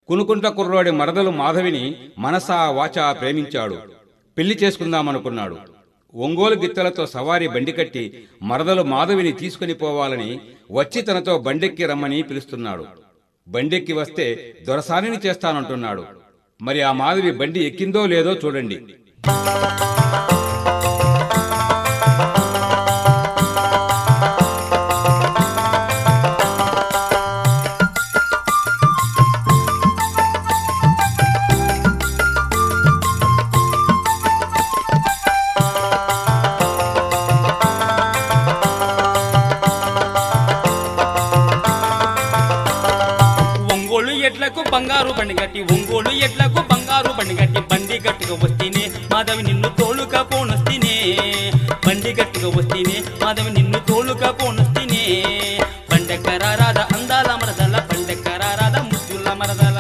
కునుకుంట్ల కుర్రోడి మరదలు మాధవిని మనసా వాచా ప్రేమించాడు. పెళ్లి చేసుకుందామనుకున్నాడు. ఒంగోలు గిత్తలతో సవారీ బండి కట్టి మరదలు మాధవిని తీసుకుని పోవాలని వచ్చి తనతో బండెక్కి రమ్మని పిలుస్తున్నాడు. బండెక్కి వస్తే దొరసానిని చేస్తానంటున్నాడు. మరి ఆ మాధవి బండి ఎక్కిందో లేదో చూడండి. బంగారు బండి గట్టి ఒంగోలు ఎట్లకు బంగారు బండి గట్టి బండి గట్టుగా వస్తేనే మాధవి నిన్ను తోలుగా పోనొస్తేనే బండి గట్టుగా వస్తేనే మాధవి నిన్ను తోలుగా పోనొస్తేనే బండెక్కరారాద అందాల మరదల బండెక్కరారాద ముద్దుల మరదల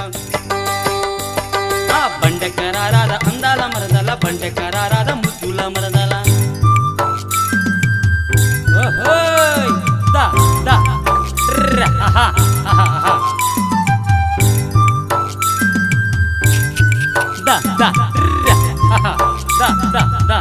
ఆ బండెక్కరారాద అందాల మరదల బండెక్కరారాద ముద్దుల మరదల ఓహోయ్ దా దా ర ఆహా ఆహా da da da da da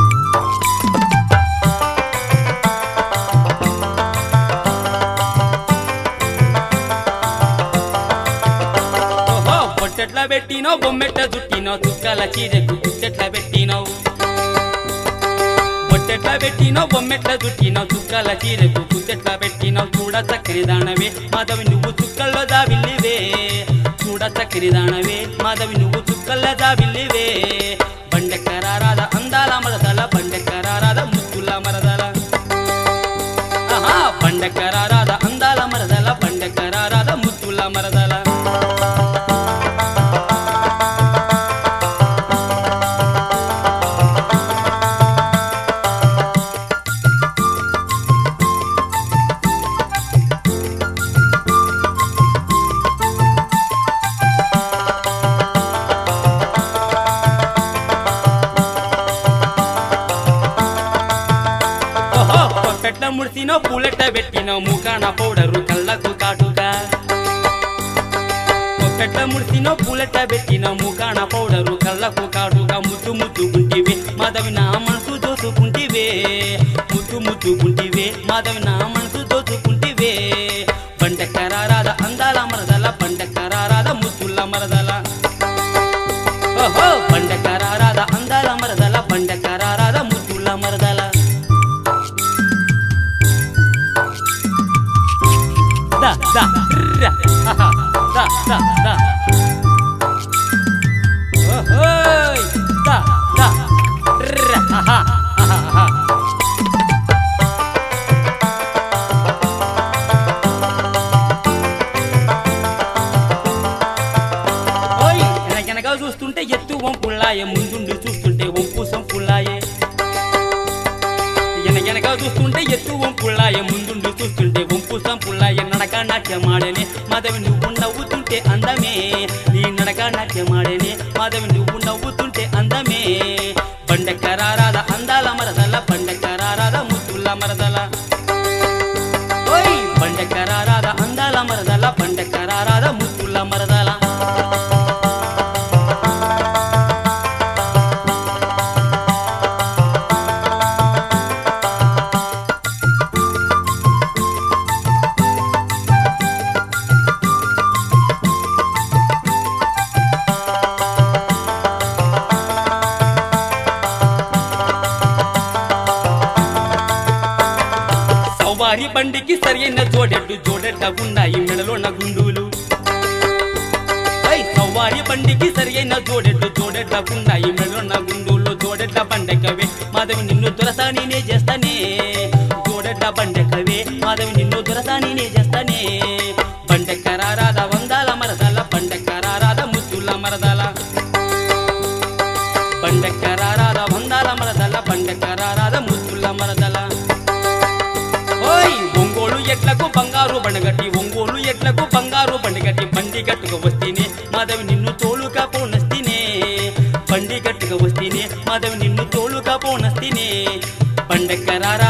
ఓహో పొట్టెట్లా పెట్టినో బొమ్మెట్ల చుట్టినో చుక్కల చీరెకు చుట్టెట్లా పెట్టినో పొట్టెట్లా పెట్టినో బొమ్మెట్ల చుట్టినో చుక్కల చీరెకు చుట్టెట్లా పెట్టినో చూడ చక్కని దానవే మాధవి నువ్వు చుక్కల్లో దావిల్లివే చూడ చక్కని దానవే మాధవి నువ్వు చుక్కల్లో దావిల్లివే బండెక్కరారాద అందాల మరదల బండెక్కరారాద ముద్దుల మరదల ఆహా బండెక్కరారాద అందాల మరదల బండెక్కరారాద ముద్దుల మరదల ముడిసినో పూలెట్ట పెట్టినో ముఖాన పౌడరు కళ్ళకు కాటుగా పొట్టెట్ల ముడిసినో పూలెట్ట పెట్టినో ముఖాన పౌడరు కళ్ళకు కాటుగా ముద్దు ముద్దుకుంటివే మాధవి నా మనసు దోచుకుంటివే ముద్దు ముద్దుకుంటివే మాధవి నా మనసు దోచుకుంటివే బండెక్కరారాద అందాల మరదల బండెక్కరారాద ముద్దుల మరదల ఓహో బండెక్కరారాద అందాల మరదల బండెక్కరారాద ముద్దుల మరదల da da ra ha da da da oh da da ra ha ha ఓయ్ ఎనగనగా చూస్తుంటే ఎత్తు వంపుల్లాయే ముందుండి చూస్తుంటే వంపుసం పుల్లాయే ఎనగనగా చూస్తుంటే ఎత్తు వంపుల్లాయే ముందుండి చూస్తుంటే వంపుసం పుల్లాయే నడక నాట్యమాడేనే మాధవి నువ్వు నవ్వుతుంటే అందమే నీ నడక నాట్యమాడేనే మాధవి నువ్వు నవ్వుతుంటే అందమే బండెక్కరారాద అందాల మరదల బండెక్కరారాద ముద్దుల మరదల ఓయ్ బండెక్కరారాద అందాల మరదల బండెక్కరారాద ముద్దుల మరదల సవారి బండికి సరైన జోడెడ్డు జోడెడ్డ ఉన్నాయి మెడలో నా గుండులు సవారి బండికి సరైన జోడెడ్డు జోడెడ్డ ఉన్నాయి మెడలో నా గుండులు జోడెడ్డ బండెక్కవే మాధవి నిన్ను దొరసానినే చేస్తానే జోడెడ్డ బండెక్కవే మాధవి నిన్ను దొరసానినే చేస్తానే బండెక్కరారాద వందాల మరదల బండెక్కరారాద ముద్దుల మరదల బండెక్కరారాద వందాల మరదల బండెక్కరారాద ముద్దుల మరదల ఓయ్ ఒంగోలు ఎట్లకు బంగారు బండగట్టి ఒంగోలు ఎట్లకు బంగారు బండగట్టి బండి గట్టుగా వస్తేనే మాధవి నిన్ను తోలుగా పోనస్తేనే బండి గట్టుగా వస్తేనే మాధవి నిన్ను తోలుగా పోనస్తేనే బండెక్కరారా